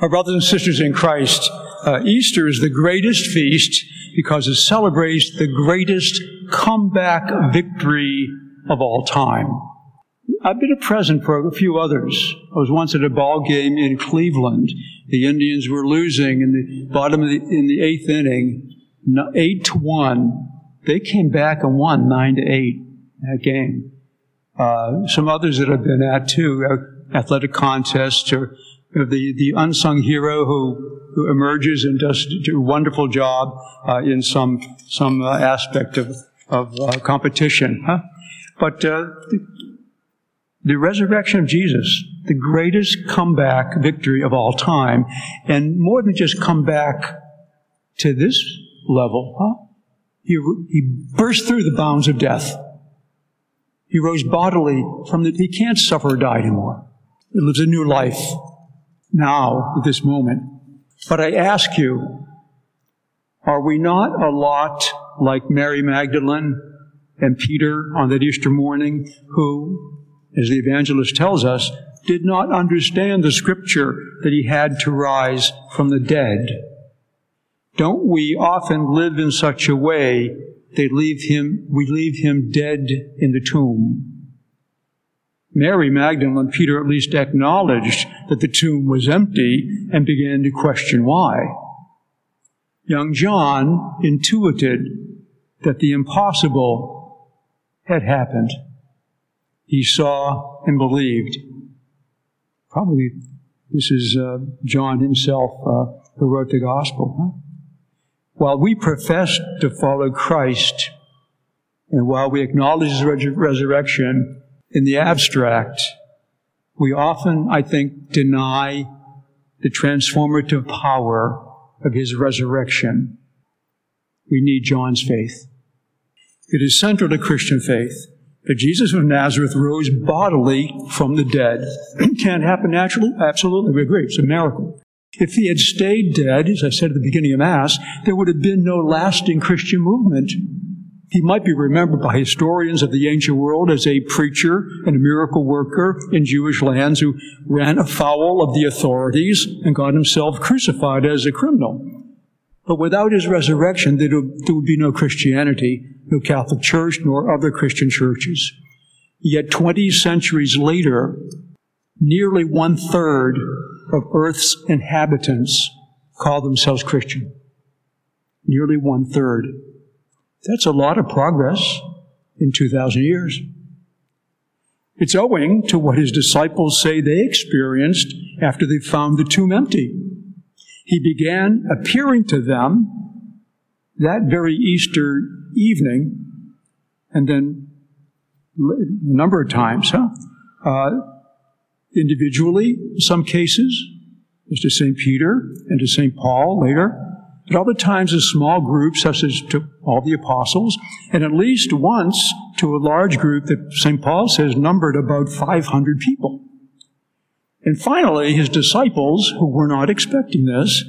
Our brothers and sisters in Christ, Easter is the greatest feast because it celebrates the greatest comeback victory of all time. I've been a present for a few others. I was once at a ball game in Cleveland. The Indians were losing in the eighth inning, 8-1. They came back and won 9-8 that game. Some others that I've been at too, athletic contests, or the unsung hero who emerges and does a wonderful job in some aspect of competition. But the resurrection of Jesus, the greatest comeback victory of all time, and more than just come back to this level, he burst through the bounds of death. He rose bodily he can't suffer or die anymore. He lives a new life now, at this moment. But I ask you, are we not a lot like Mary Magdalene and Peter on that Easter morning, who, as the evangelist tells us, did not understand the scripture that he had to rise from the dead? Don't we often live in such a way we leave him dead in the tomb? Mary Magdalene and Peter at least acknowledged that the tomb was empty and began to question why. Young John intuited that the impossible had happened. He saw and believed. Probably this is John himself who wrote the gospel. While we profess to follow Christ, and while we acknowledge his resurrection in the abstract, we often, I think, deny the transformative power of his resurrection. We need John's faith. It is central to Christian faith that Jesus of Nazareth rose bodily from the dead. Can it happen naturally? Absolutely, we agree. It's a miracle. If he had stayed dead, as I said at the beginning of Mass, there would have been no lasting Christian movement. He might be remembered by historians of the ancient world as a preacher and a miracle worker in Jewish lands who ran afoul of the authorities and got himself crucified as a criminal. But without his resurrection, there would be no Christianity, no Catholic Church, nor other Christian churches. Yet 20 centuries later, nearly 1/3 of Earth's inhabitants call themselves Christian. Nearly 1/3. That's a lot of progress in 2,000 years. It's owing to what his disciples say they experienced after they found the tomb empty. He began appearing to them that very Easter evening, and then a number of times, individually, in some cases, as to St. Peter and to St. Paul later, at other times as small groups, such as to all the apostles, and at least once to a large group that St. Paul says numbered about 500 people. And finally, his disciples, who were not expecting this,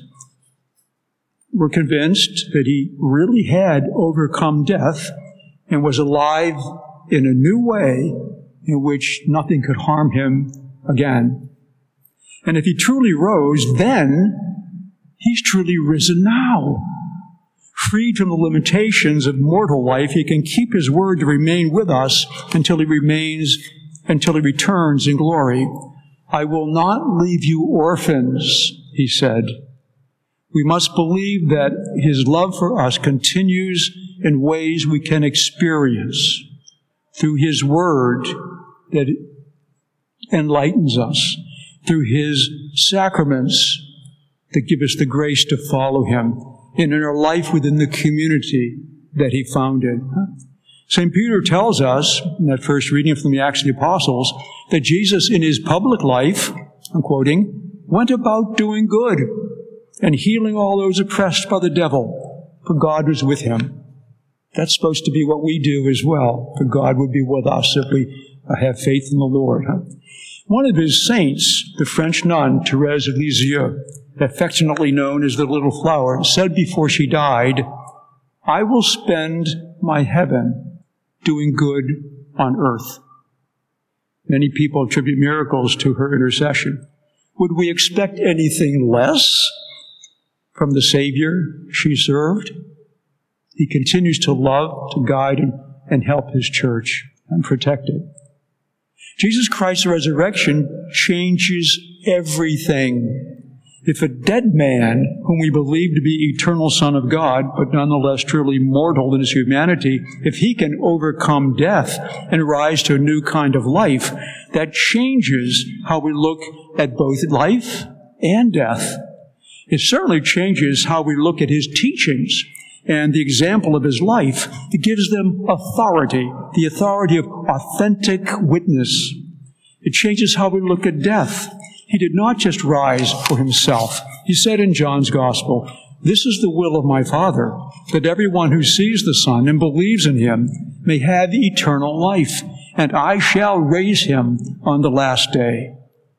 were convinced that he really had overcome death and was alive in a new way in which nothing could harm him again. And if he truly rose then, he's truly risen now. Freed from the limitations of mortal life, he can keep his word to remain with us until he returns in glory. I will not leave you orphans, he said. We must believe that his love for us continues in ways we can experience through his word that enlightens us, through his sacraments that give us the grace to follow him, and in our life within the community that he founded. St. Peter tells us, in that first reading from the Acts of the Apostles, that Jesus in his public life, I'm quoting, went about doing good and healing all those oppressed by the devil, for God was with him. That's supposed to be what we do as well, for God would be with us if we have faith in the Lord. One of his saints, the French nun, Thérèse of Lisieux, affectionately known as the Little Flower, said before she died, I will spend my heaven doing good on earth. Many people attribute miracles to her intercession. Would we expect anything less from the Savior she served? He continues to love, to guide, and help his church and protect it. Jesus Christ's resurrection changes everything. If a dead man, whom we believe to be eternal Son of God, but nonetheless truly mortal in his humanity, if he can overcome death and rise to a new kind of life, that changes how we look at both life and death. It certainly changes how we look at his teachings and the example of his life. It gives them authority, the authority of authentic witness. It changes how we look at death. He did not just rise for himself. He said in John's Gospel, "This is the will of my Father, that everyone who sees the Son and believes in him may have eternal life, and I shall raise him on the last day."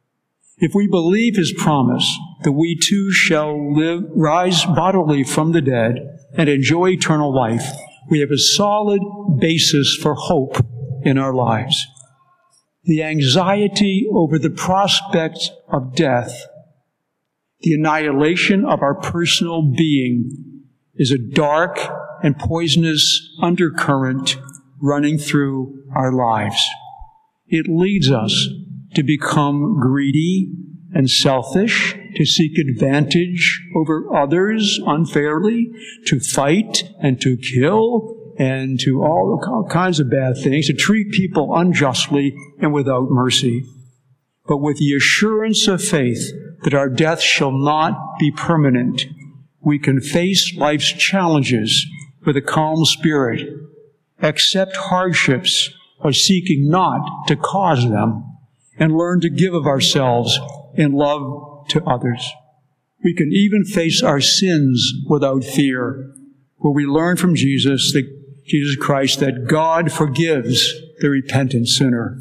If we believe his promise that we too shall rise bodily from the dead and enjoy eternal life, we have a solid basis for hope in our lives. The anxiety over the prospect of death, the annihilation of our personal being, is a dark and poisonous undercurrent running through our lives. It leads us to become greedy and selfish, to seek advantage over others unfairly, to fight and to kill, and to all kinds of bad things, to treat people unjustly and without mercy. But with the assurance of faith that our death shall not be permanent, we can face life's challenges with a calm spirit, accept hardships by seeking not to cause them, and learn to give of ourselves in love to others. We can even face our sins without fear, where we learn from Jesus Christ that God forgives the repentant sinner.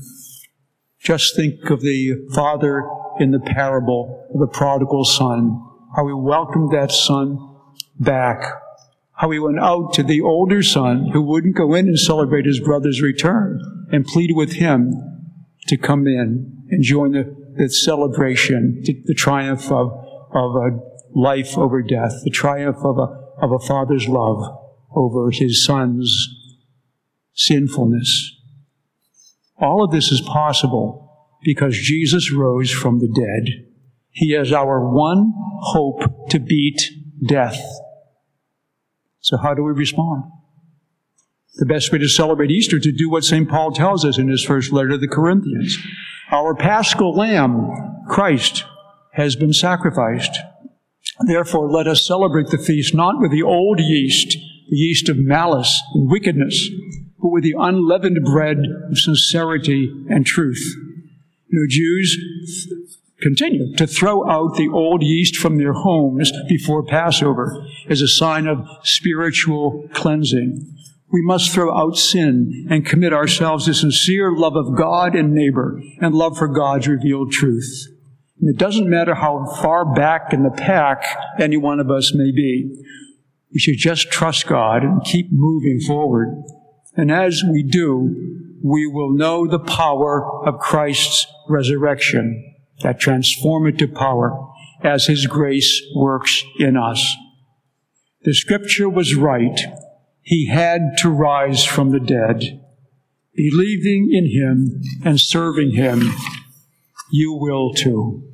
Just think of the father in the parable of the prodigal son, how he welcomed that son back, how he went out to the older son who wouldn't go in and celebrate his brother's return and pleaded with him to come in and join the celebration, the triumph of a life over death, the triumph of a father's love over his son's sinfulness. All of this is possible because Jesus rose from the dead. He is our one hope to beat death. So how do we respond? The best way to celebrate Easter is to do what St. Paul tells us in his first letter to the Corinthians. Our Paschal Lamb, Christ, has been sacrificed. Therefore, let us celebrate the feast not with the old yeast, the yeast of malice and wickedness, but with the unleavened bread of sincerity and truth. Jews continue to throw out the old yeast from their homes before Passover as a sign of spiritual cleansing. We must throw out sin and commit ourselves to sincere love of God and neighbor and love for God's revealed truth. And it doesn't matter how far back in the pack any one of us may be. We should just trust God and keep moving forward. And as we do, we will know the power of Christ's resurrection, that transformative power, as his grace works in us. The scripture was right. He had to rise from the dead. Believing in him and serving him, you will too.